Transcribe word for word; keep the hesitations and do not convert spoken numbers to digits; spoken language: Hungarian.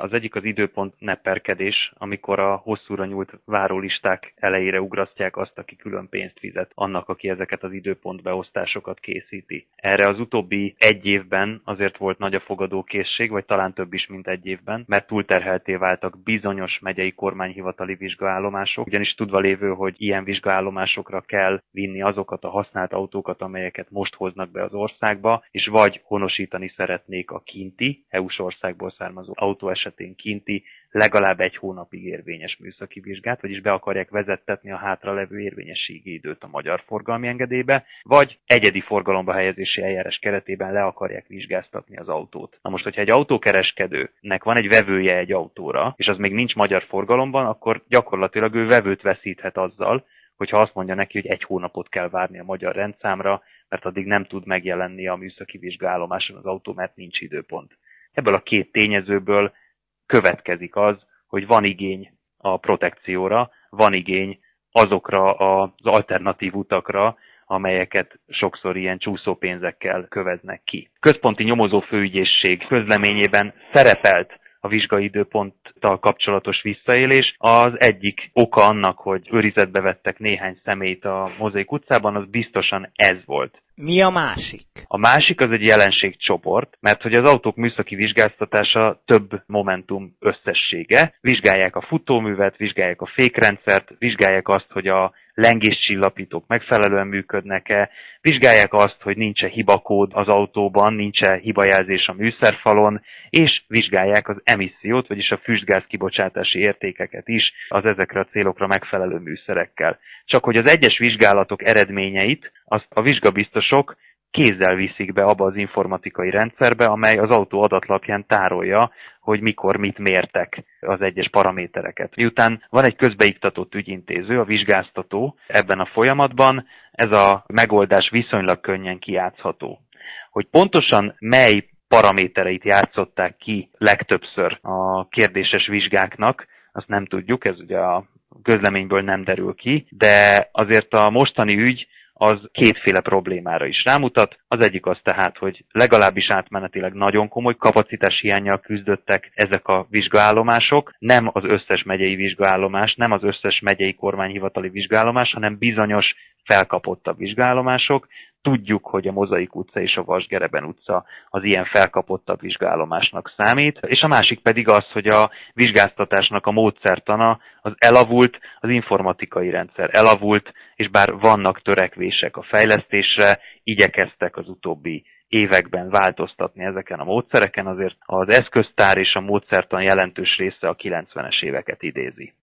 Az egyik az időpont nepperkedés, amikor a hosszúra nyúlt várólisták elejére ugrasztják azt, aki külön pénzt fizet annak, aki ezeket az időpontbeosztásokat készíti. Erre az utóbbi egy évben azért volt nagy a fogadókészség, vagy talán több is, mint egy évben, mert túlterhelté váltak bizonyos megyei kormányhivatali vizsgaállomások, ugyanis tudva lévő, hogy ilyen vizsgaállomásokra kell vinni azokat a használt autókat, amelyeket most hoznak be az országba, és vagy honosítani szeretnék a kinti, é u-s országból származó autó esetén kinti, legalább egy hónapig érvényes műszaki vizsgát, vagyis be akarják vezettetni a hátralevő érvényességi időt a magyar forgalmi engedélybe, vagy egyedi forgalomba helyezési eljárás keretében le akarják vizsgáztatni az autót. Na most, hogyha egy autókereskedőnek van egy vevője egy autóra, és az még nincs magyar forgalomban, akkor gyakorlatilag ő vevőt veszíthet azzal, hogyha azt mondja neki, hogy egy hónapot kell várni a magyar rendszámra, mert addig nem tud megjelenni a műszaki vizsgaállomáson az autó, mert nincs időpont. Ebből a két tényezőből következik az, hogy van igény a protekcióra, van igény azokra az alternatív utakra, amelyeket sokszor ilyen csúszópénzekkel köveznek ki. Központi nyomozó főügyészség közleményében szerepelt a vizsgaidőponttal kapcsolatos visszaélés. Az egyik oka annak, hogy őrizetbe vettek néhány személyt a Mozaik utcában, az biztosan ez volt. Mi a másik? A másik az egy jelenségcsoport, mert hogy az autók műszaki vizsgáztatása több momentum összessége. Vizsgálják a futóművet, vizsgálják a fékrendszert, vizsgálják azt, hogy a lengéscsillapítók megfelelően működnek-e, vizsgálják azt, hogy nincs-e hibakód az autóban, nincs-e hibajelzés a műszerfalon, és vizsgálják az emissziót, vagyis a füstgáz kibocsátási értékeket is az ezekre a célokra megfelelő műszerekkel. Csak hogy az egyes vizsgálatok eredményeit azt a vizsgabiztosok kézzel viszik be abba az informatikai rendszerbe, amely az autó adatlapján tárolja, hogy mikor mit mértek az egyes paramétereket. Miután van egy közbeiktatott ügyintéző, a vizsgáztató ebben a folyamatban, ez a megoldás viszonylag könnyen kijátszható. Hogy pontosan mely paramétereit játszották ki legtöbbször a kérdéses vizsgáknak, azt nem tudjuk, ez ugye a közleményből nem derül ki, de azért a mostani ügy az kétféle problémára is rámutat. Az egyik az tehát, hogy legalábbis átmenetileg nagyon komoly kapacitás hiánnyal küzdöttek ezek a vizsgaállomások. Nem az összes megyei vizsgaállomás, nem az összes megyei kormányhivatali vizsgaállomás, hanem bizonyos felkapottabb vizsgaállomások. Tudjuk, hogy a Mozaik utca és a Vasgereben utca az ilyen felkapottabb vizsgaállomásnak számít, és a másik pedig az, hogy a vizsgáztatásnak a módszertana az elavult, az informatikai rendszer elavult, és bár vannak törekvések a fejlesztésre, igyekeztek az utóbbi években változtatni ezeken a módszereken, azért az eszköztár és a módszertan jelentős része a kilencvenes éveket idézi.